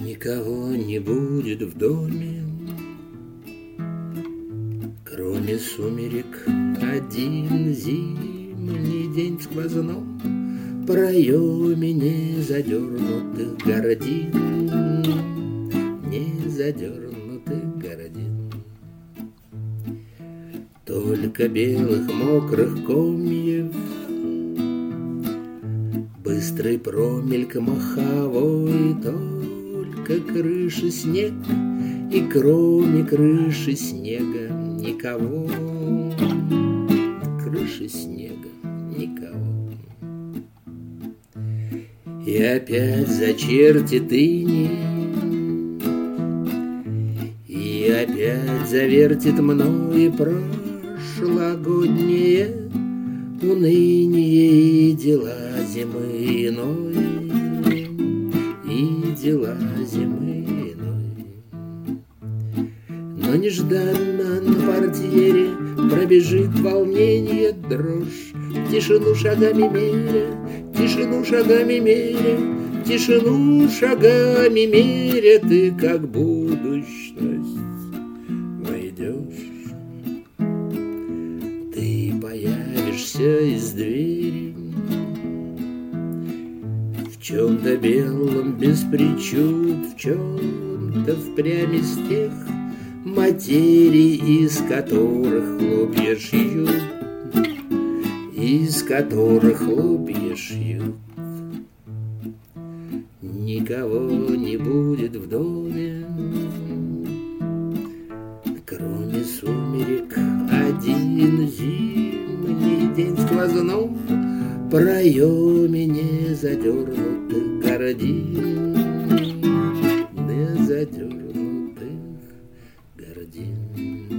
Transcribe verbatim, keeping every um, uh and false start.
Никого не будет в доме, кроме сумерек. Один зимний день в сквозном проеме не задернутых гордин, не задернутых гордин. Только белых мокрых комьев, быстрый промельк маховой, только крыши снег, и кроме крыши снега никого, крыши снега никого. И опять зачертит иней, и опять завертит мной прошлогоднее уныние и дела зимы иной, и дела зимы иной. Но нежданно на портьере пробежит волнение, дрожь, тишину шагами меря, тишину шагами меря, тишину шагами меря. Ты как будущность войдешь, ты появишься из двери в чем-то белом без причуд, в чем-то впрямь из тех материй, из которых хлопья шьют, из которых хлопья шьют. Никого не будет в доме, кроме сумерек. Один зимний день в сквозном проеме не задернутых гордин, не задернутых гордин.